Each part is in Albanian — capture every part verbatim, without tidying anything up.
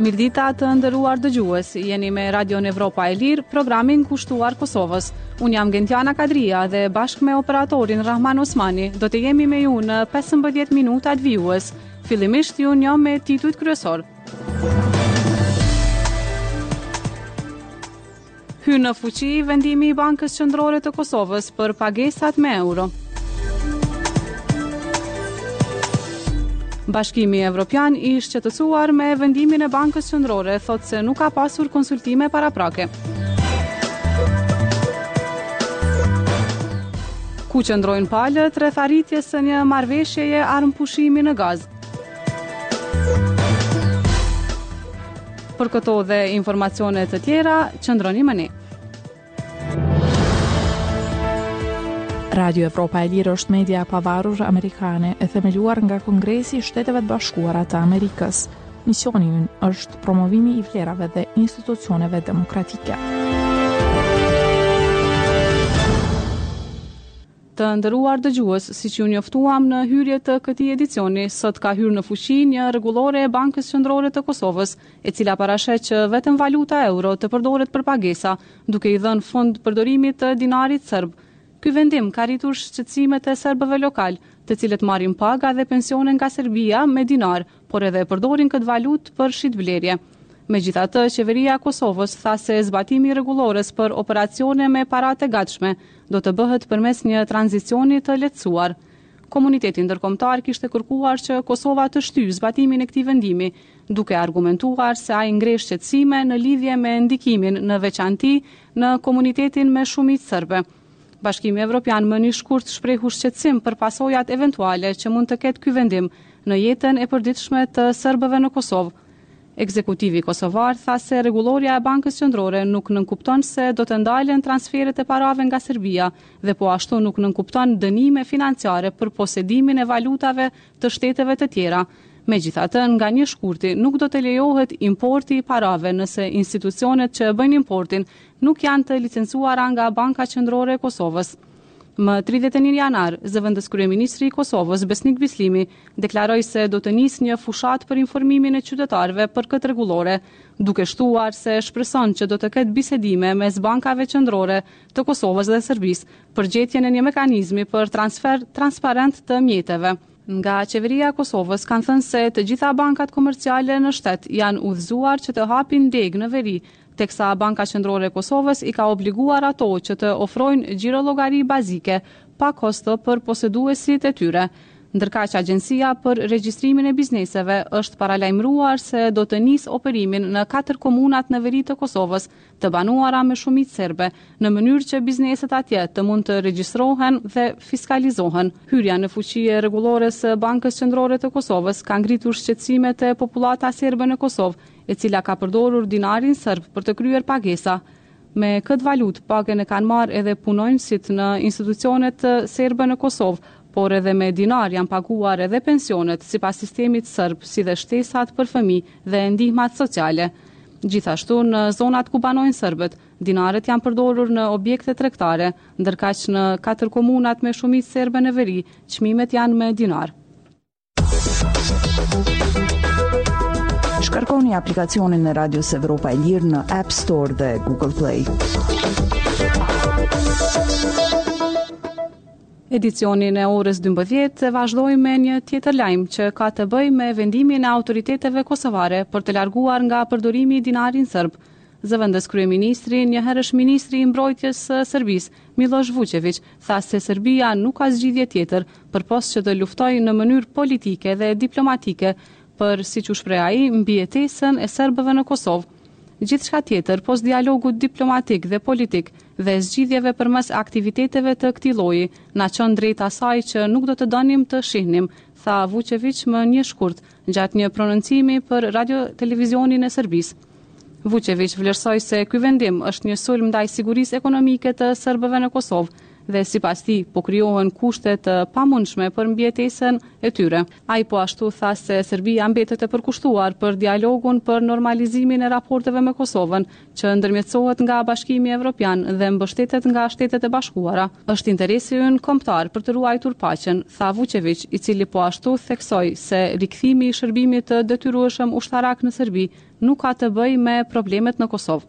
Mirdita të nderuar dëgjues, jeni me Radion Evropa e Lirë, programin kushtuar Kosovës. Unë jam Gentiana Kadria dhe bashkë me operatorin Rahman Osmani do të jemi me ju në pesëmbëdhjetë minutat vijues. Fillimisht ju njëm me titujt kryesor. Hyn në fuqi vendimi i Bankës Qendrore të Kosovës për pagesat me euro. Bashkimi Evropian i shqetësuar me vendimin e Bankës Qendrore, thotë se nuk ka pasur konsultime paraprake. Ku qëndrojnë palët rreth arritjes së një marrëveshjeje armëpushimi në gaz. Për këto dhe informacione të tjera, qëndroni me ne. Radio Evropa e Lirë është media pavarur amerikane e themeluar nga Kongresi i Shteteve të Bashkuara të Amerikës. Misioni i ynë është promovimi i vlerave dhe institucioneve demokratike. Të nderuar dëgjues, siç ju njoftuam në hyrje të këtij edicioni, sot ka hyrë në fuqi një rregullore e Bankës Qendrore të Kosovës, e cila parashet që vetëm valuta euro të përdoret për pagesa, duke i dhënë fund përdorimit të dinarit serb. Ky vendim ka rritur shqetësimet e serbëve lokal, të cilët marrin paga dhe pensione nga Serbia me dinar, por edhe përdorin këtë valutë për shitblerje. Megjithatë, qeveria e Kosovës tha se zbatimi i rregullores për operacione me para të gatshme do të bëhet përmes një tranzicioni të lehtësuar. Komuniteti ndërkombëtar kishte kërkuar që Kosova të shtyjë zbatimin e këtij vendimi, duke argumentuar se ai ngre shqetësime në lidhje me ndikimin në veçanti në komunitetin me shumicë serbe. Bashkimi Evropian më një shkurt shprehu shqetësim për pasojat eventuale që mund të ketë ky vendim në jetën e përditshme të serbëve në Kosovë. Ekzekutivi kosovar tha se rregulloria e Bankës Qendrore nuk nënkupton se do të ndalen transferet e parave nga Serbia dhe po ashtu nuk nënkupton dënime financiare për posedimin e valutave të shteteve të tjera. Megjithatë, nga një shkurti nuk do të lejohet importi i parave nëse institucionet që bëjnë importin nuk janë të licencuara nga Banka Qendrore e Kosovës. Më tridhjetë e një janar, zëvendës kryeministri i Kosovës, Besnik Bislimi, deklaroi se do të nisë një fushat për informimin e qytetarëve për këtë rregullore, duke shtuar se shpreson që do të ketë bisedime mes bankave qendrore të Kosovës dhe Serbisë për gjetjen e një mekanizmi për transfer transparent të mjeteve. Nga qeveria e Kosovës kanë thënë se të gjitha bankat komerciale në shtet janë udhëzuar që të hapin deg në veri, teksa Banka Qendrore e Kosovës i ka obliguar ato që të ofrojnë xhirologari bazike pa kosto për poseduesit e tyre. Ndërkaq Agjencia për Regjistrimin e Bizneseve është paralajmëruar se do të nisë operimin në katër komunat në veri të Kosovës, të banuara me shumicë serbe, në mënyrë që bizneset atje të mund të regjistrohen dhe fiskalizohen. Hyrja në fuqi e rregullores së Bankës Qendrore të Kosovës ka ngritur shqetësimet e popullata serbe në Kosovë, e cila ka përdorur dinarin serb për të kryer pagesa. Me këtë valutë pagën e kanë marrë edhe punonjësit në institucionet serbe në Kosovë, por edhe me dinar janë paguar edhe pensionet sipas sistemit serb, si dhe shtesat për fëmijë dhe ndihmat sociale. Gjithashtu në zonat ku banojnë serbët, dinaret janë përdorur në objekte tregtare, ndërkaq në katër komunat me shumicë serbe në veri, çmimet janë me dinar. Shkarkoni aplikacionin e Radios Evropa e Lirë në App Store dhe Google Play. Edicionin e orës dymbëdhjetë vazhdojmë me një tjetër lajm që ka të bëjë me vendimin e autoriteteve kosovare për të larguar nga përdorimi i dinarin serb. Zëvendës kryeministri, njëherësh ministri i mbrojtjes së Serbisë, Miloš Vučević, tha se Serbia nuk ka zgjidhje tjetër përpos që të luftojë në mënyrë politike dhe diplomatike për, siç u shpreh ai, mbijetesën e serbëve në Kosovë. Gjithçka tjetër pos dialogut diplomatik dhe politik dhe zgjidhjeve përmes aktiviteteve të këtij lloji na çon drejt asaj që nuk do të donim të shihnim, tha Vučević më një shkurt gjatë një prononcimi për radio televizionin e Serbisë. Vučević vlerësoi se ky vendim është një sulm ndaj sigurisë ekonomike të serbëve në Kosovë dhe sipas tij po krijohen kushte të pamundshme për mbijetesën e tyre. Ai po ashtu tha se Serbia mbetet e përkushtuar për dialogun për normalizimin e raporteve me Kosovën, që ndërmjetësohet nga Bashkimi Evropian dhe mbështetet nga Shtetet e Bashkuara. Është interesi ynë kombëtar për të ruajtur paqen, tha Vučević, i cili po ashtu theksoi se rikthimi i shërbimit të detyrueshëm ushtarak në Serbi nuk ka të bëjë me problemet në Kosovë.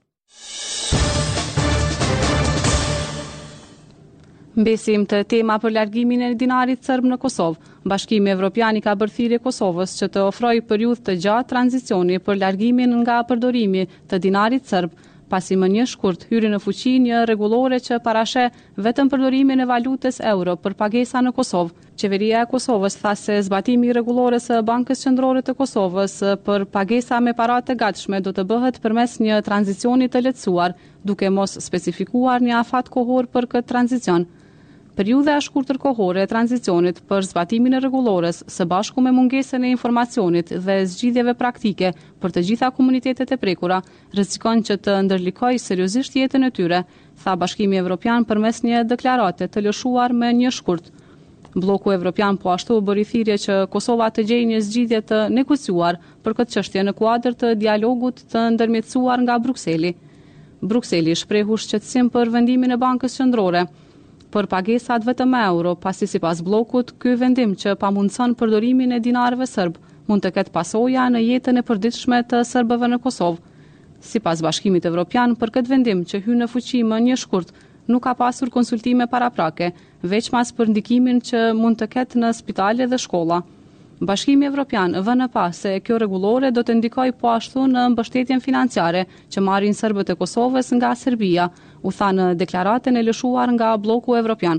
Mbesim të tema për largimin e dinarit serb në Kosovë. Bashkimi Evropian i ka bërë thirrje Kosovës që të ofrojë periudhë të gjatë tranzicioni për largimin nga përdorimi të dinarit serb, pasi më një shkurt hyri në fuqi një rregullore që parasheh vetëm përdorimin e valutës euro për pagesa në Kosovë. Qeveria e Kosovës tha se zbatimi i rregullores së Bankës Qendrore të Kosovës për pagesa me para të gatshme do të bëhet përmes një tranzicioni të lehtësuar, duke mos specifikuar një afat kohor për këtë tranzicion. Periudha e shkurtër kohore e tranzicionit për zbatimin e rregullores së bashku me mungesën e informacionit dhe zgjidhjeve praktike për të gjitha komunitetet e prekura rrezikon që të ndërlikojë seriozisht jetën e tyre, tha Bashkimi Evropian përmes një deklarate të lëshuar me një shkurt. Bloku Evropian po ashtu bëri thirrje që Kosova të gjejë një zgjidhje të negociuar për këtë çështje në kuadër të dialogut të ndërmjetësuar nga Brukseli. Brukseli shprehu shqetësim për vendimin e Bankës Qendrore për pagesat vetëm me euro, pasi sipas bllokut, ky vendim që pamundson përdorimin e dinarëve serb mund të ketë pasoja në jetën e përditshme të serbëve në Kosovë. Sipas Bashkimit Evropian, për këtë vendim që hyn në fuqi më një shkurt, nuk ka pasur konsultime paraprake, veçmas për ndikimin që mund të ketë në spitale dhe shkolla. Bashkimi Evropian vën pas se kjo rregullore do të ndikojë po ashtu në mbështetjen financiare që marrin serbët e Kosovës nga Serbia, u tha në deklaratën e lëshuar nga bloku Evropian.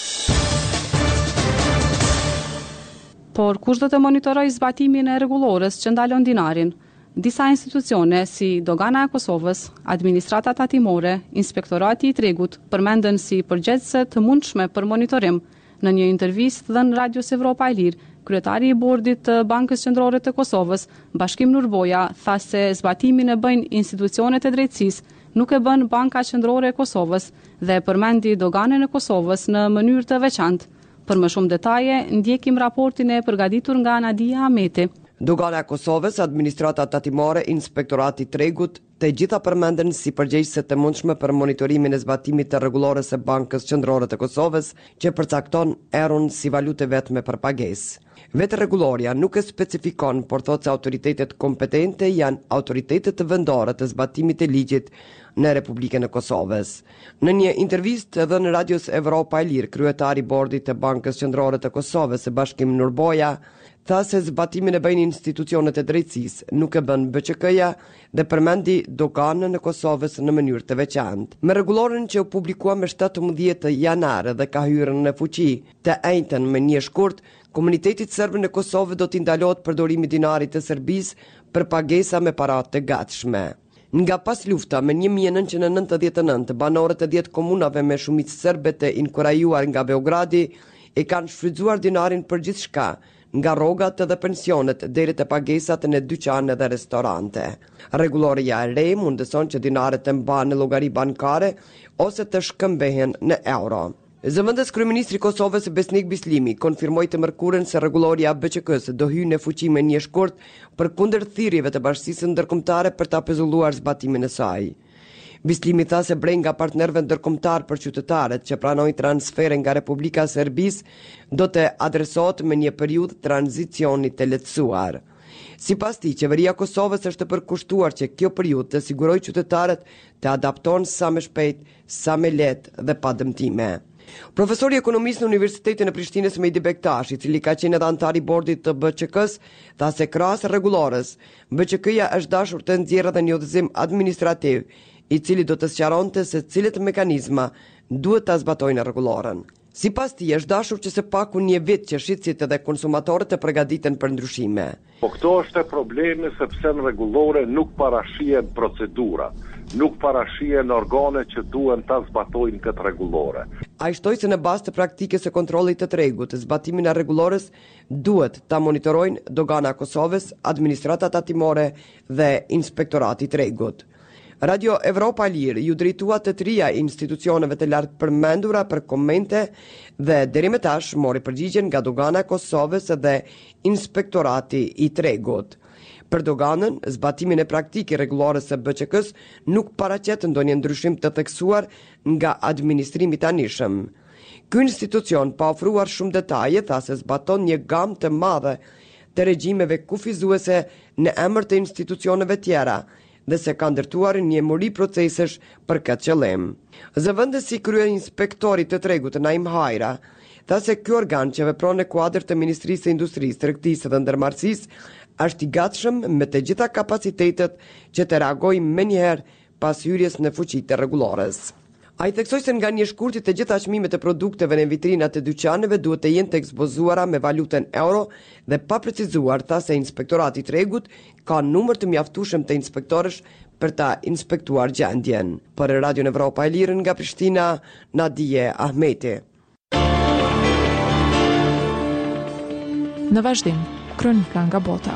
Por kush do të monitorojë zbatimin e rregullores që ndalon dinarin? Disa institucione si Dogana e Kosovës, Administrata Tatimore, Inspektorati i Tregut përmenden si përgjegjëse të mundshme për monitorim. Në një intervistë dhënë Radios Evropa e Lirë, kryetari i bordit të Bankës Qendrore të Kosovës, Bashkim Nurboja, tha se zbatimin e bëjnë institucionet e drejtësisë, nuk e bën Banka Qendrore e Kosovës dhe përmendi Doganën e Kosovës në mënyrë të veçantë. Për më shumë detaje, ndjekim raportin e përgatitur nga Nadia Ahmeti. Dogana e Kosovës, Administrata Tatimore, Inspektorati i Tregut, të gjitha përmenden si përgjegjëse të mundshme për monitorimin e zbatimit të rregullores së Bankës Qendrore të Kosovës, që përcakton euron si valutë vetme për pagesë. Vetë rregulloria nuk e specifikon, por thotë se autoritetet kompetente janë autoritetet të vendore të zbatimit të ligjit në Republikën e Kosovës. Në një intervistë dhënë Radios Evropa e Lirë, kryetari i bordit të Bankës Qendrore të Kosovës, Bashkim Nurboja, tha se zbatimin e bëjnë institucionet e drejtësisë, nuk e bën B Q K-ja dhe përmendi Doganën e Kosovës në mënyrë të veçantë. Me rregulloren që u publikua me shtatëmbëdhjetë janar dhe ka hyrë në fuqi të njëjtën me një shkurt, komunitetit serb në Kosovë do t'i ndalohet përdorimi i dinarit të Serbisë për pagesa me para të gatshme. Nga pas lufta me një mijë e nëntëqind e nëntëdhjetë e nëntë, banorët e dhjetë komunave me shumicë serbe të inkurajuar nga Beogradi e kanë shfrytzuar dinarin për gjithçka, nga rrogat dhe pensionet deri te pagesat në dyqane dhe restorante. Rregulloria e re mundëson që dinaret të mbahen në llogari bankare ose të shkëmbehen në euro. Zëvendës kryeministri i Kosovës Besnik Bislimi konfirmoi të mërkurën se rregulloria B Q K-s do hyjë në fuqi me një shkurt përkundër thirrjeve të bashkisë ndërkombëtare për ta pezulluar zbatimin e saj. Bislimi tha se brej nga partnerëve ndërkombëtar për qytetarët që pranojnë transfere nga Republika e Serbisë do të adresohet me një periudhë tranzicioni të lehtësuar. Sipas tij, qeveria e Kosovës është e përkushtuar që kjo periudhë të sigurojë qytetarët të adaptohen sa më shpejt, sa më lehtë dhe pa dëmtime. Profesori ekonomisë në Universitetin e Prishtinës Mehdi Bektash, i cili ka qenë edhe antar i bordit të B Q K-s, tha se krahas rregullores, B Q K-ja është dashur të nxjerrë edhe një udhëzim administrativ, i cili do të sqaronte se cilët mekanizma duhet ta zbatojnë rregulloren. Sipas tij është dashur që së paku një vit që shitësit edhe konsumatorët të përgatiten për ndryshime. Po këto është e problemi sepse në rregullore nuk parashihen procedura, nuk parashihen organe që duhen ta zbatojnë këtë rregullore. Ai shtoi se në bazë të praktikës së kontrollit të tregut, zbatimin e rregullores duhet ta monitorojnë Dogana e Kosovës, Administrata Tatimore dhe Inspektorati i Tregut. Radio Evropa e Lirë ju drejtua të trija institucioneve të lartë përmendura për komente dhe deri më tash mori përgjigjen nga dogana e Kosovës dhe inspektorati i tregut. Për doganën, zbatimin e praktikë rregullore së B Q K-s nuk paraqet ndonjë ndryshim të theksuar nga administrimi i tanishëm. Ky institucion pa ofruar shumë detaje tha se zbaton një gamë të madhe të regjimeve kufizuese në emër të institucioneve tjera dhe se ka ndërtuar një muri procesesh për këtë qëllim. Zëvendësi krye inspektori të tregut Naim Hajra tha se ky organ që vepron në kuadër të Ministrisë së Industrisë, Tregtisë dhe Ndërmarrësisë është i gatshëm me të gjitha kapacitetet që të reagojë menjëherë pas hyrjes në fuqi të rregullores. Ai theksoi se nga një shkurti të gjitha çmimet e produkteve në vitrinat e dyqaneve duhet të jenë të ekspozuara me valutën euro dhe pa precizuar tha se inspektorati i tregut ka numër të mjaftueshëm të inspektorësh për ta inspektuar gjendjen. Për Radio Evropa e Lirë nga Prishtina, Nadije Ahmeti. Në vazhdim, kronika nga bota.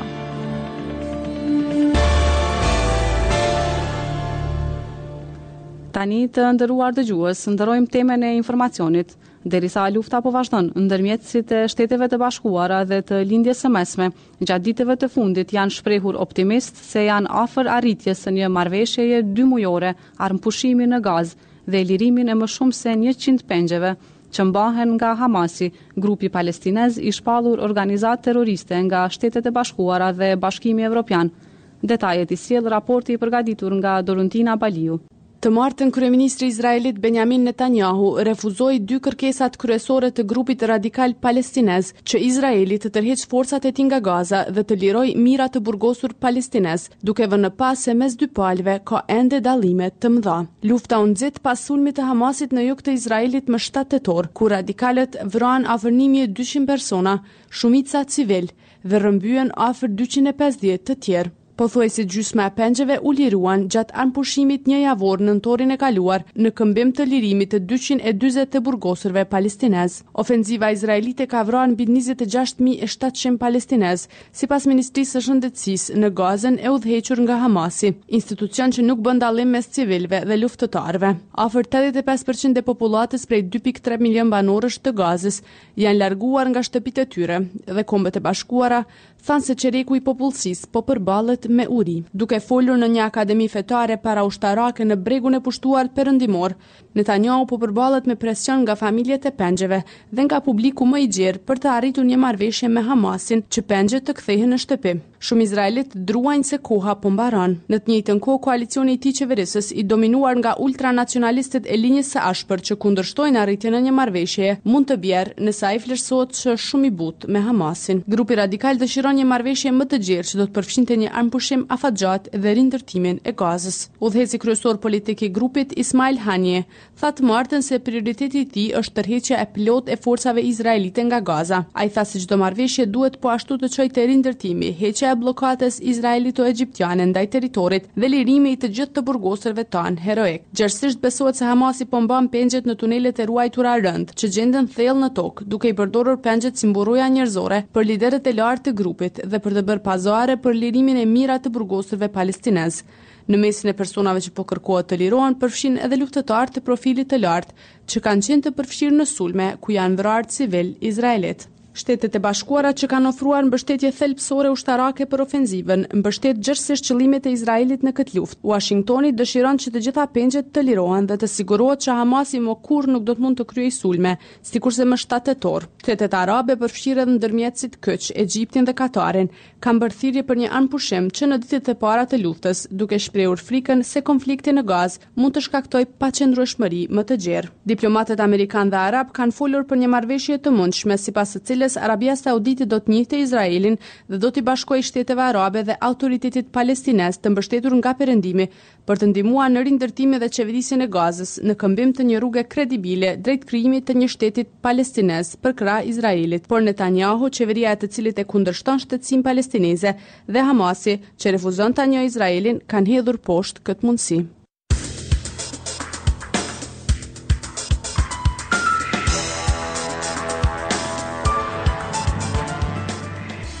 Tani të ndëruar dëgjues, ndërrojmë temën e informacionit. Derisa lufta po vazhdon ndërmjet si të Shteteve të Bashkuara dhe të lindjes së mesme, gjatë ditëve të fundit janë shprehur optimist se janë afër arritjes së një marrëveshjeje dy mujore, armpushimi në Gazë dhe lirimin e më shumë se njëqind pengjeve që mbahen nga Hamasi, grupi palestinez i shpallur organizatë terroriste nga Shtetet e Bashkuara dhe Bashkimi Evropian. Detajet i sjell raporti i përgatitur nga Doruntina Baliu. Të martën, kryeministri i Izraelit Benjamin Netanyahu refuzoi dy kërkesat kryesore të grupit radikal palestinez që Izraeli të tërheqë forcat e tij nga Gaza dhe të liroj mira të burgosur palestinez, duke vënë pas se mes dy palëve ka ende dallime të mëdha. Lufta u nxit pas sulmit të Hamasit në jug të Izraelit më shtatë tetor, ku radikalët vranë afër një mijë e dyqind persona, shumica civil, dhe rrëmbyen afër dyqind e pesëdhjetë të tjerë. Pothuajse gjysma e pengjeve u liruan gjatë anpushimit një javor nëntorin e kaluar në këmbim të lirimit të dyqind e dyzet të burgosurve palestinez. Ofenziva izraelite ka vrarë mbi njëzet e gjashtë mijë e shtatëqind palestinez, sipas Ministrisë së Shëndetësisë në Gazën e udhëhequr nga Hamasi, institucion që nuk bën dallim mes civilëve dhe luftëtarëve. Afër tetëdhjetë e pesë përqind e popullatës prej dy pikë tre milion banorësh të Gazës janë larguar nga shtëpitë e tyre dhe Kombet e Bashkuara thanë se çereku i popullsisë po përballet me uri. Duke folur në një akademi fetare para ushtarake në bregun e pushtuar perëndimor, Netanyahu po përballet me presion nga familjet e pengjeve dhe nga publiku më i gjerë për të arritur një marrëveshje me Hamasin që pengjet të kthehen në shtëpi. Shumë izraelit druajnë se koha po mbaron. Në të njëjtën kohë, koalicioni i tij qeverisës i dominuar nga ultranacionalistët e linjës së ashpër që kundërshtojnë arritjen e një marrëveshjeje mund të bjerë nëse ai vlerësohet që është shumë i butë me Hamasin. Grupi radikal dëshiron një marrëveshje më të gjerë që do të përfshinte një armpushim afatgjat dhe rindërtimin e Gazës. Udhëheci kryesor politik i grupit Ismail Haniyeh tha të martën se prioriteti i tij është tërheqja e plot e forcave izraelite nga Gaza. Ai tha se çdo marrëveshje duhet po ashtu të çojë te rindërtimi, heqja e bllokatës izraelito-egjiptiane ndaj territorit dhe lirimi i të gjithë të burgosurve tan heroik. Gjerësisht besohet se Hamasi po mban pengjet në tunelet e ruajtura rënd që gjenden thellë në tokë, duke i përdorur pengjet si mburruja njerëzore për liderët e lartë të grupit dhe për të bërë pazare për lirimin e mira të burgosurve palestinez. Në mesin e personave që po kërkohet të lirohen përfshin edhe luftëtarë të profilit të lartë që kanë qenë të përfshirë në sulme ku janë vrarë civil izraelit. Shtetet e Bashkuara që kanë ofruar mbështetje thelbësore ushtarake për ofenzivën, mbështet gjithsesi qëllimet e Izraelit në këtë luftë. Washingtoni dëshiron që të gjitha pengjet të lirohen dhe të sigurohet që Hamasi më kurrë nuk do të mund të kryejë sulme, sikurse më shtatë tetor. Shtetet arabe përfshirë edhe ndërmjetësit Kyç, Egjiptin dhe Katarin, kanë bërë thirrje për një anpushim që në ditët e para të luftës, duke shprehur frikën se konflikti në Gazë mund të shkaktojë paqëndrueshmëri më të gjerë. Diplomatët amerikan dhe arab kanë folur për një marrëveshje të mundshme sipas së cilës Arabia Saudite do të njihte Izraelin dhe do t'i bashkojë Shteteve Arabe dhe autoritetit palestinez të mbështetur nga perëndimi për të ndihmuar në rindërtimin dhe qeverisjen e Gazës në këmbim të një rruge kredibile drejt krijimit të një shteti palestinez për krah Izraelit. Por Netanyahu, qeveria e të cilit e kundërshton shtetësinë palestineze, dhe Hamasi, që refuzon ta njohë Izraelin, kanë hedhur poshtë këtë mundësi.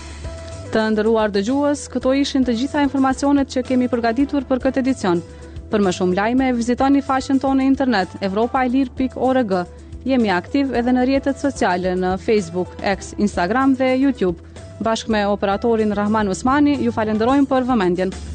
Të nderuar dëgjues, këto ishin të gjitha informacionet që kemi përgatitur për këtë edicion. Për më shumë lajme, vizitoni faqen tonë në internet evropailir pikë org. Jemi aktiv edhe në rrjetet sociale në Facebook, X, Instagram dhe YouTube. Bashkë me operatorin Rahman Usmani, ju falenderojmë për vëmendjen.